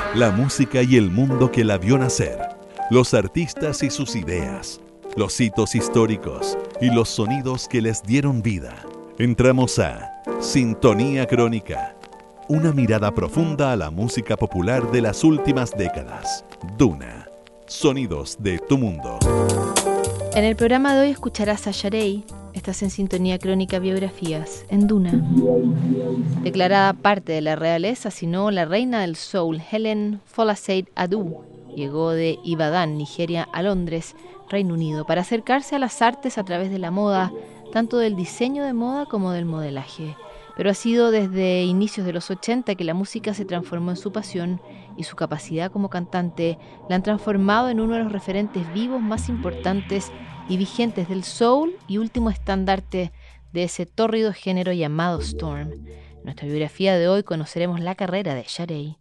La música y el mundo que la vio nacer, los artistas y sus ideas, los hitos históricos y los sonidos que les dieron vida. Entramos a Sintonía Crónica, una mirada profunda a la música popular de las últimas décadas. Duna, sonidos de tu mundo. En el programa de hoy escucharás a Sharei. Estás en Sintonía Crónica Biografías, en Duna. Declarada parte de la realeza, sino la reina del soul, Helen Folasade Adu, llegó de Ibadan, Nigeria, a Londres, Reino Unido, para acercarse a las artes a través de la moda, tanto del diseño de moda como del modelaje. Pero ha sido desde inicios de los 80 que la música se transformó en su pasión y su capacidad como cantante la han transformado en uno de los referentes vivos más importantes y vigentes del soul y último estandarte de ese tórrido género llamado Storm. En nuestra biografía de hoy conoceremos la carrera de Sharei.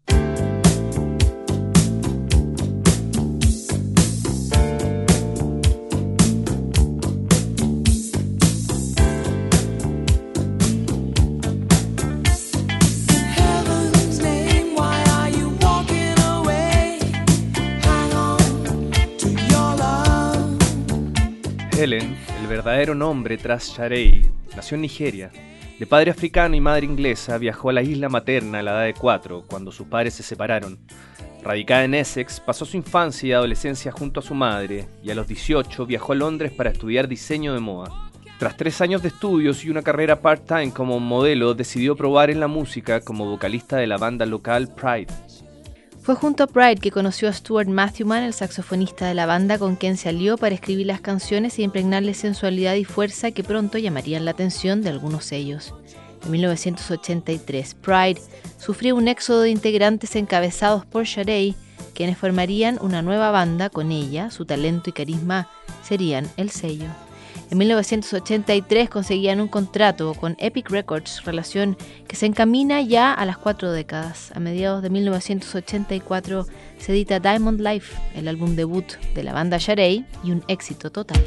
Helen, el verdadero nombre tras Sharei, nació en Nigeria. De padre africano y madre inglesa, viajó a la isla materna a la edad de 4, cuando sus padres se separaron. Radicada en Essex, pasó su infancia y adolescencia junto a su madre, y a los 18 viajó a Londres para estudiar diseño de moda. Tras 3 años de estudios y una carrera part-time como modelo, decidió probar en la música como vocalista de la banda local Pride. Fue junto a Pride que conoció a Stuart Matthewman, el saxofonista de la banda, con quien se alió para escribir las canciones y impregnarle sensualidad y fuerza que pronto llamarían la atención de algunos sellos. En 1983, Pride sufrió un éxodo de integrantes encabezados por Sharei, quienes formarían una nueva banda. Con ella, su talento y carisma serían el sello. En 1983 conseguían un contrato con Epic Records, relación que se encamina ya a las 4 décadas. A mediados de 1984 se edita Diamond Life, el álbum debut de la banda Sharei, y un éxito total.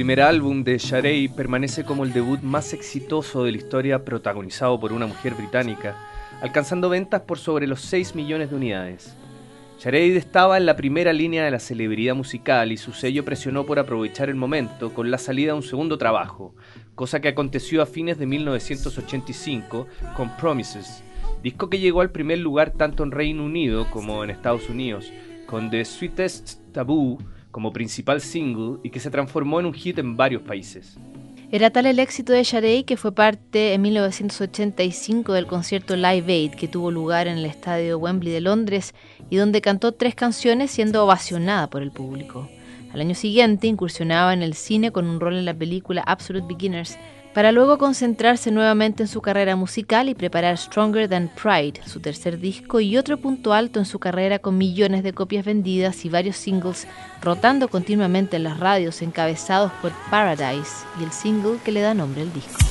primer álbum de Sharee permanece como el debut más exitoso de la historia, protagonizado por una mujer británica, alcanzando ventas por sobre los 6 millones de unidades. Sharee estaba en la primera línea de la celebridad musical y su sello presionó por aprovechar el momento con la salida de un segundo trabajo, cosa que aconteció a fines de 1985 con Promises, disco que llegó al primer lugar tanto en Reino Unido como en Estados Unidos, con The Sweetest Taboo como principal single y que se transformó en un hit en varios países. Era tal el éxito de Sharee que fue parte en 1985 del concierto Live Aid que tuvo lugar en el estadio Wembley de Londres y donde cantó 3 canciones siendo ovacionada por el público. Al año siguiente incursionaba en el cine con un rol en la película Absolute Beginners, para luego concentrarse nuevamente en su carrera musical y preparar Stronger Than Pride, su tercer disco y otro punto alto en su carrera con millones de copias vendidas y varios singles rotando continuamente en las radios encabezados por Paradise y el single que le da nombre al disco.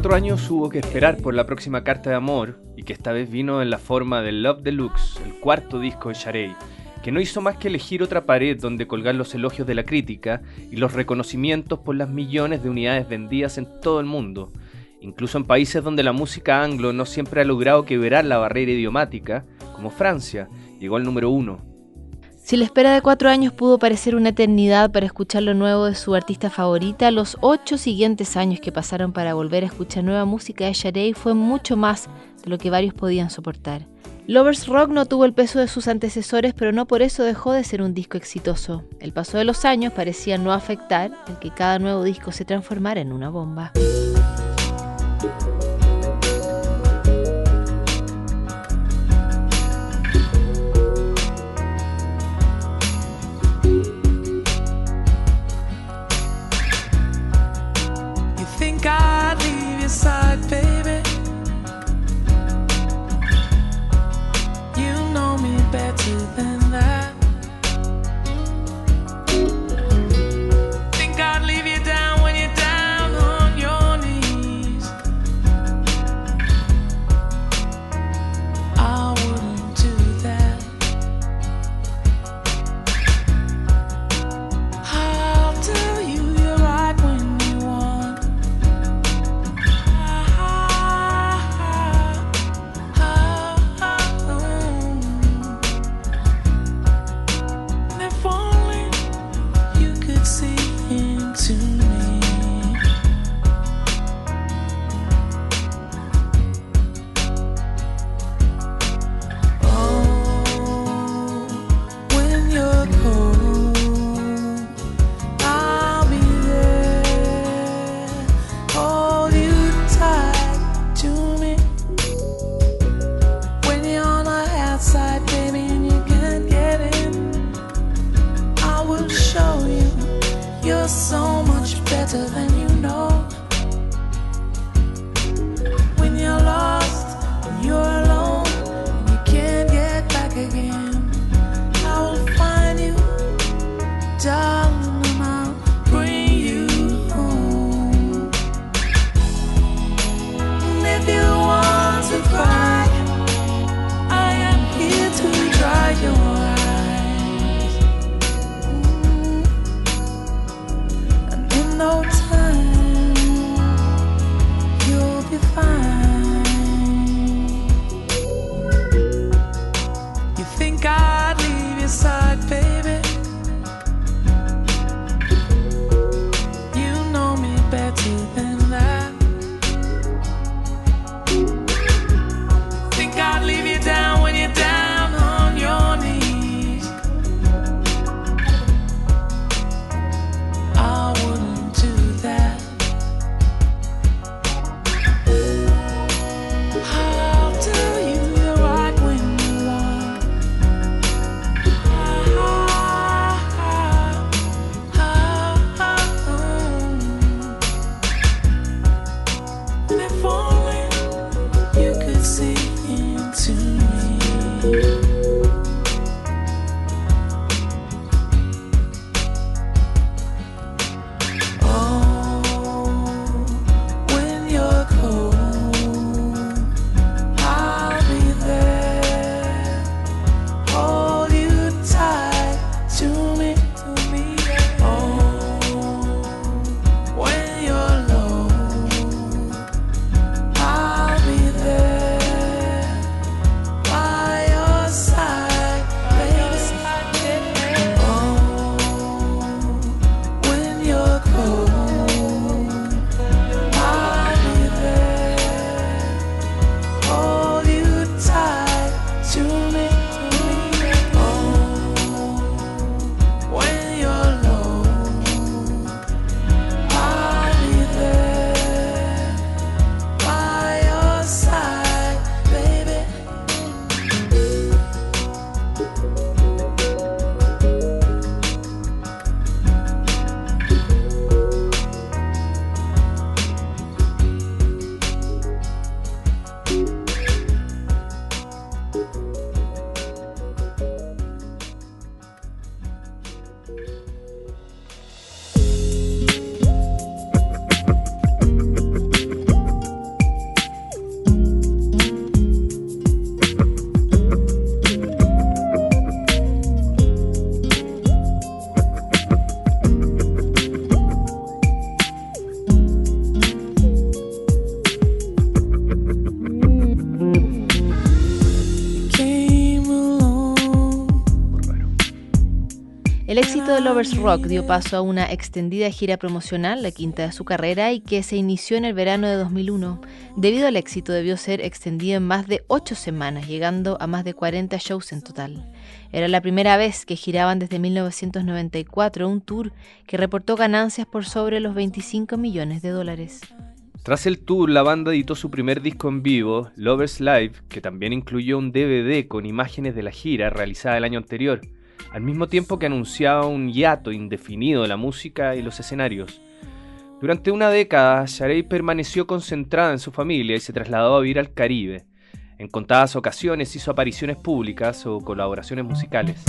4 años hubo que esperar por la próxima carta de amor, y que esta vez vino en la forma de Love Deluxe, el cuarto disco de Sharey, que no hizo más que elegir otra pared donde colgar los elogios de la crítica y los reconocimientos por las millones de unidades vendidas en todo el mundo, incluso en países donde la música anglo no siempre ha logrado quebrar la barrera idiomática, como Francia, llegó al número 1. Si la espera de 4 años pudo parecer una eternidad para escuchar lo nuevo de su artista favorita, los 8 siguientes años que pasaron para volver a escuchar nueva música de Sharey fue mucho más de lo que varios podían soportar. Lovers Rock no tuvo el peso de sus antecesores, pero no por eso dejó de ser un disco exitoso. El paso de los años parecía no afectar el que cada nuevo disco se transformara en una bomba. Side, baby, you know me better than that. Think I'd leave you down when you're down on your knees. I wouldn't do that. I'll tell you you're right when you want. So much better than you know. When you're lost and you're alone and you can't get back again, I will find you, darling, and I'll bring you home. And if you want to cry, I am here to dry your eyes. No time lanzamiento de Lovers Rock dio paso a una extendida gira promocional, la quinta de su carrera, y que se inició en el verano de 2001. Debido al éxito, debió ser extendido en más de 8 semanas, llegando a más de 40 shows en total. Era la primera vez que giraban desde 1994 un tour que reportó ganancias por sobre los $25 millones. Tras el tour, la banda editó su primer disco en vivo, Lovers Live, que también incluyó un DVD con imágenes de la gira realizada el año anterior, al mismo tiempo que anunciaba un hiato indefinido de la música y los escenarios. Durante una década, Sharey permaneció concentrada en su familia y se trasladó a vivir al Caribe. En contadas ocasiones hizo apariciones públicas o colaboraciones musicales.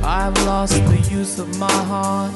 I've lost the use of my heart,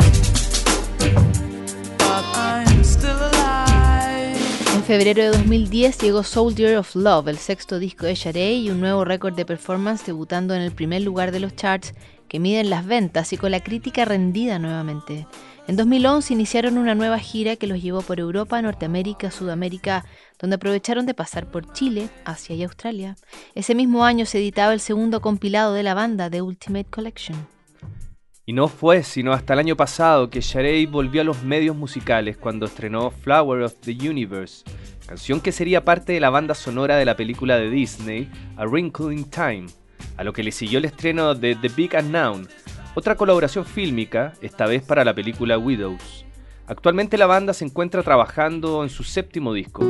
but I'm still alive. En febrero de 2010 llegó Soldier of Love, el sexto disco de Sharei y un nuevo récord de performance, debutando en el primer lugar de los charts que miden las ventas y con la crítica rendida nuevamente. En 2011 iniciaron una nueva gira que los llevó por Europa, Norteamérica, Sudamérica, donde aprovecharon de pasar por Chile, Asia y Australia. Ese mismo año se editaba el segundo compilado de la banda, The Ultimate Collection. Y no fue sino hasta el año pasado que Sharei volvió a los medios musicales cuando estrenó Flower of the Universe, canción que sería parte de la banda sonora de la película de Disney, A Wrinkle in Time, a lo que le siguió el estreno de The Big Unknown, otra colaboración fílmica, esta vez para la película Widows. Actualmente la banda se encuentra trabajando en su séptimo disco.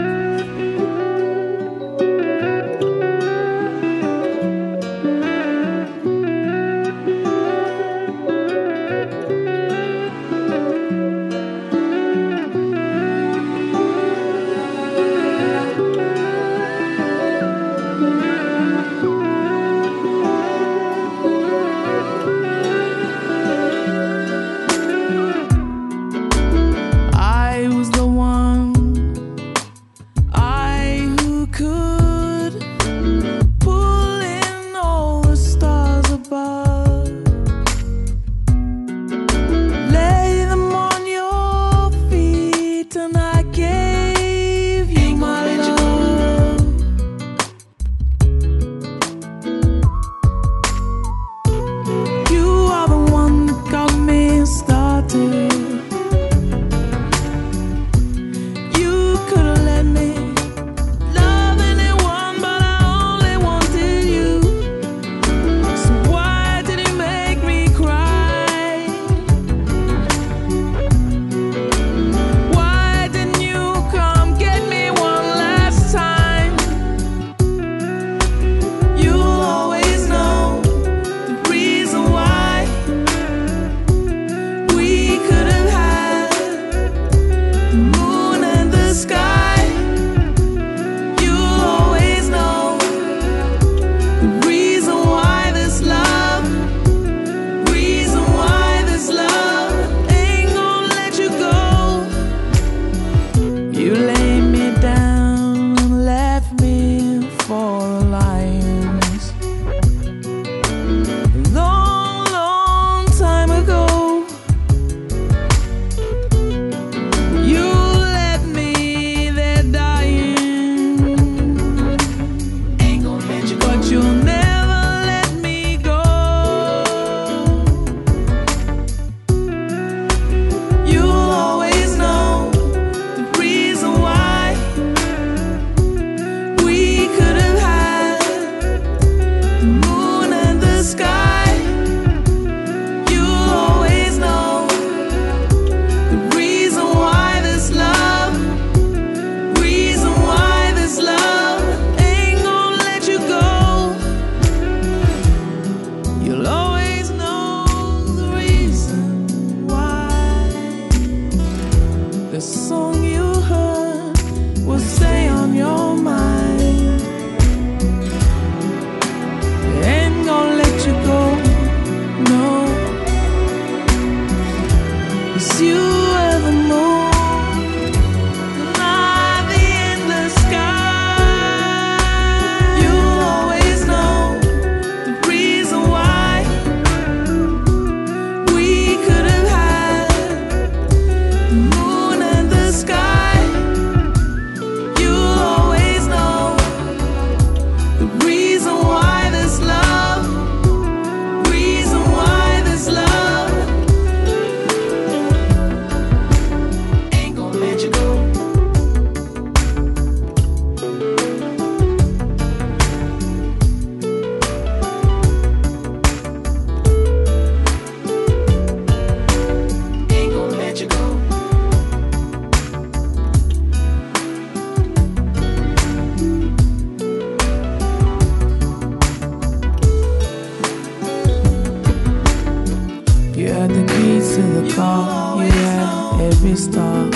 every star,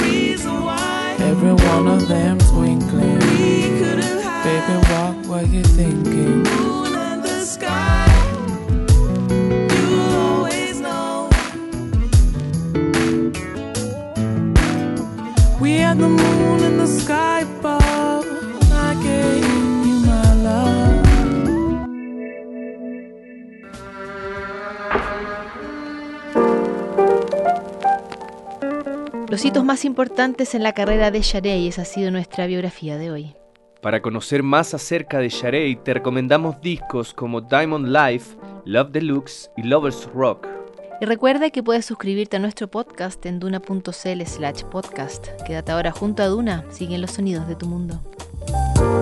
every one of them twinkling. Baby, what were you thinking? Moon and the sky, you the moon and the sky above. I gave you my love. Los hitos más importantes en la carrera de Sharei, esa ha sido nuestra biografía de hoy. Para conocer más acerca de Sharei, te recomendamos discos como Diamond Life, Love Deluxe y Lovers Rock. Y recuerda que puedes suscribirte a nuestro podcast en duna.cl/podcast. Quédate ahora junto a Duna, siguen los sonidos de tu mundo.